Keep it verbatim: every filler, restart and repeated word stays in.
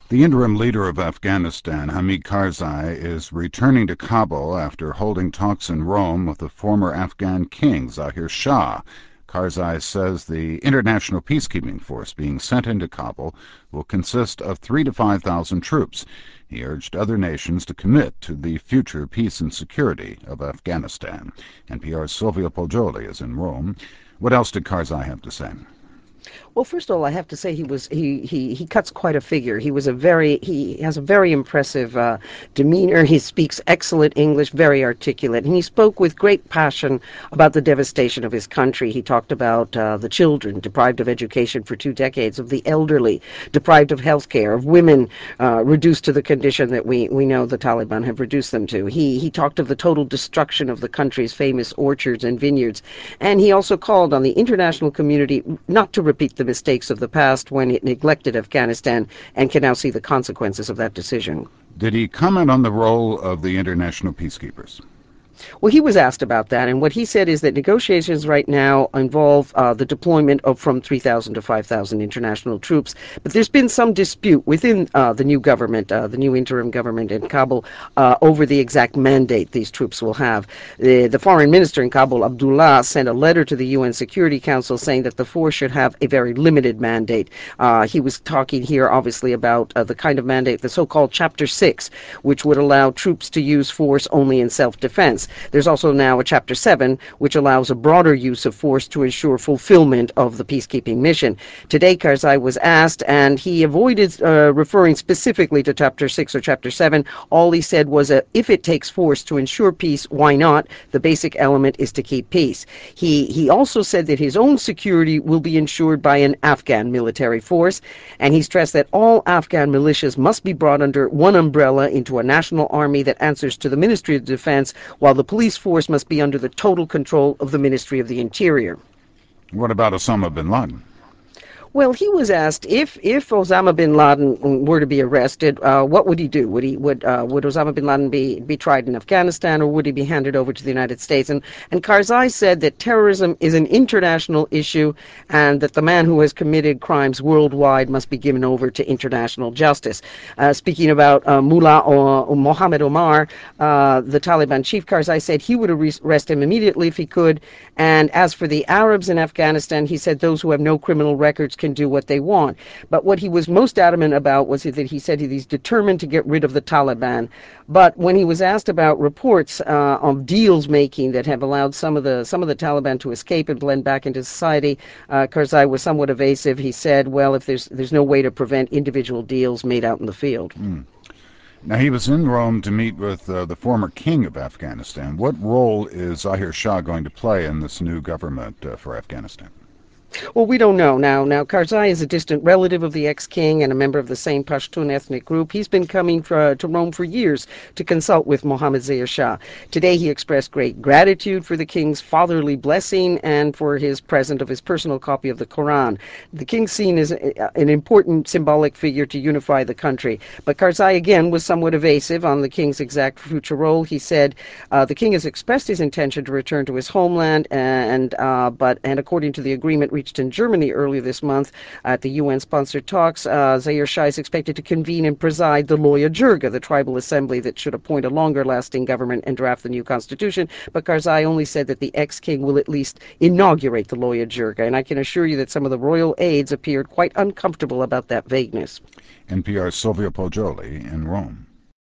The interim leader of Afghanistan, Hamid Karzai, is returning to Kabul after holding talks in Rome with the former Afghan king, Zahir Shah. Karzai says the international peacekeeping force being sent into Kabul will consist of three to five thousand troops. He urged other nations to commit to the future peace and security of Afghanistan. N P R's Silvia Poggioli is in Rome. What else did Karzai have to say? Well, first of all, I have to say he was he he he cuts quite a figure. He was a very he has a very impressive uh, demeanor. He speaks excellent English, very articulate, and he spoke with great passion about the devastation of his country. He talked about uh, the children deprived of education for two decades, of the elderly deprived of health care, of women uh, reduced to the condition that we we know the Taliban have reduced them to. He he talked of the total destruction of the country's famous orchards and vineyards, and he also called on the international community not to repeat the mistakes of the past when it neglected Afghanistan, and can now see the consequences of that decision. Did he comment on the role of the international peacekeepers? Well, he was asked about that, and what he said is that negotiations right now involve uh, the deployment of from three thousand to five thousand international troops, but there's been some dispute within uh, the new government, uh, the new interim government in Kabul, uh, over the exact mandate these troops will have. The, the foreign minister in Kabul, Abdullah, sent a letter to the U N Security Council saying that the force should have a very limited mandate. Uh, he was talking here, obviously, about uh, the kind of mandate, the so-called Chapter six, which would allow troops to use force only in self-defense. There's also now a Chapter seven, which allows a broader use of force to ensure fulfillment of the peacekeeping mission. Today, Karzai was asked, and he avoided uh, referring specifically to Chapter six or Chapter seven. All he said was, uh, if it takes force to ensure peace, why not? The basic element is to keep peace. He, he also said that his own security will be ensured by an Afghan military force, and he stressed that all Afghan militias must be brought under one umbrella into a national army that answers to the Ministry of Defense, while the police force must be under the total control of the Ministry of the Interior. What about Osama bin Laden? Well, he was asked if if Osama bin Laden were to be arrested, uh, what would he do? Would he would uh, would Osama bin Laden be be tried in Afghanistan, or would he be handed over to the United States? And and Karzai said that terrorism is an international issue, and that the man who has committed crimes worldwide must be given over to international justice. Uh, speaking about uh, Mullah o- Mohammed Omar, uh, the Taliban chief, Karzai said he would arrest him immediately if he could. And as for the Arabs in Afghanistan, he said those who have no criminal records can do what they want. But what he was most adamant about was that he said he's determined to get rid of the Taliban. But when he was asked about reports uh, of deals making that have allowed some of the some of the Taliban to escape and blend back into society, uh, Karzai was somewhat evasive. He said, well, if there's there's no way to prevent individual deals made out in the field. Mm. Now, he was in Rome to meet with uh, the former king of Afghanistan. What role is Zahir Shah going to play in this new government uh, for Afghanistan? Well, we don't know now. Now, Karzai is a distant relative of the ex-king and a member of the same Pashtun ethnic group. He's been coming for, to Rome for years to consult with Mohammad Zahir Shah. Today, he expressed great gratitude for the king's fatherly blessing and for his present of his personal copy of the Quran. The king's seen as a, an important symbolic figure to unify the country. But Karzai, again, was somewhat evasive on the king's exact future role. He said uh, the king has expressed his intention to return to his homeland, and uh, but and according to the agreement reached in Germany earlier this month at the U N-sponsored talks, uh, Zahir Shah is expected to convene and preside the Loya Jirga, the tribal assembly that should appoint a longer-lasting government and draft the new constitution. But Karzai only said that the ex-king will at least inaugurate the Loya Jirga, and I can assure you that some of the royal aides appeared quite uncomfortable about that vagueness. N P R's Silvia Poggioli in Rome.